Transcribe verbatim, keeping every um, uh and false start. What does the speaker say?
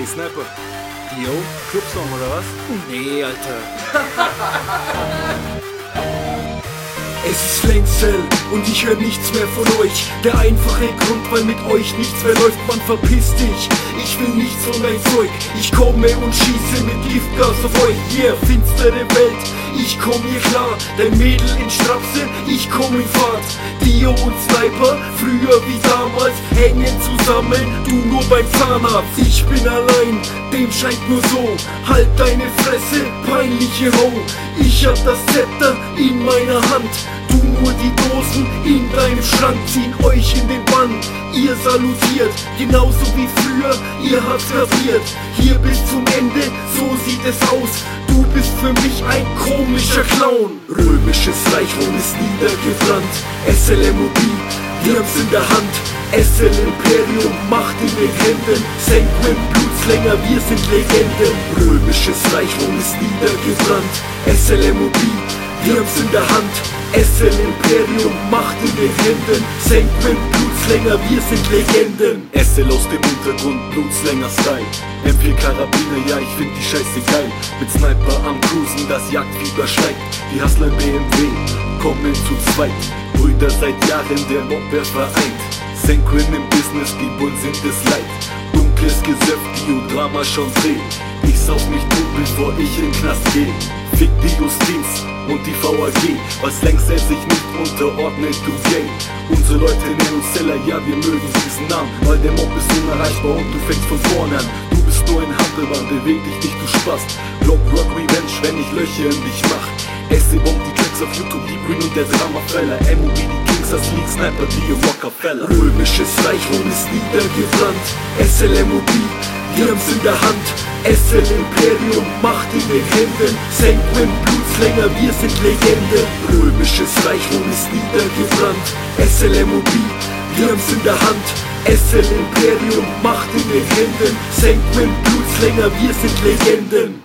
Ey Sniper, Dio, Clubsong oder was? Nee, Alter. Es ist längst hell und ich höre nichts mehr von euch. Der einfache Grund, weil mit euch nichts mehr läuft, man verpiss dich. Ich will nichts von dein Zeug, ich komme und schieße mit Giftgas auf euch. Yeah, finstere Welt, ich komm hier klar. Dein Mädel in Strapse, ich komm in Fahrt. Dio und Sniper, früher wie damals, hängen zusammen, du nur beim Zahnarzt. Ich bin allein, dem scheint nur so. Halt deine Fresse, peinliche Ho. Ich hab das Zepter in meiner Hand, du nur die Dosen in deinem Schrank. Ziehen euch in den Bann, ihr salutiert, genauso wie früher, ihr habt's kapiert. Hier bis zum Ende, so sieht es aus. Du bist für mich ein komischer Clown. Römisches Reich, Rom ist niedergebrannt. S L M O B, wir haben's in der Hand. S L Imperium, Macht in den Händen. Sanguin, Blutslänger, wir sind Legenden. Römisches Reich, Rom ist niedergebrannt. S L M O B, wir haben's in der Hand. S L Imperium, Macht in den Händen. Sanguin, Blutslänger, wir sind Legenden. S L aus dem Untergrund, Blutslänger-Style. M vier Karabiner, ja ich find die Scheiße geil. Mit Sniper am Cruisen, das Jagdfieber steigt. Die Hustler im B M W kommen zu zweit. Brüder seit Jahren, der Mobwehr vereint. Sanguin im Business, die Bullen sind es leid. Dunkles Gesöff, Dio-Drama schon dreh. Ich sauf mich tot, bevor ich in den Knast geh. Fick die Justiz und die V A G, was längst hält sich nicht unterordnet, du Gang. Unsere Leute nennen uns Seller, ja wir mögen diesen Namen, weil der Mob ist unerreichbar und du fängst von vorne an. Du bist nur ein Handelmann, beweg dich nicht, du Spast. Block Rock Revenge, wenn ich Löcher in dich mach. S C Bomb, die Tracks auf YouTube, die Green und der Drama-Feller. M O B, die Kings, das League, Sniper, Dio, Rockefeller. Römisches Reich, Rom ist niedergebrannt. S L M O B, wir haben's in der Hand. S L Imperium, Macht in den Händen. Sanguin, Blutslänger, wir sind Legenden. Römisches Reich, Rom ist niedergebrannt. S L M O B, wir haben's in der Hand. S L Imperium, Macht in den Händen. Sanguin, Blutslänger, wir sind Legenden.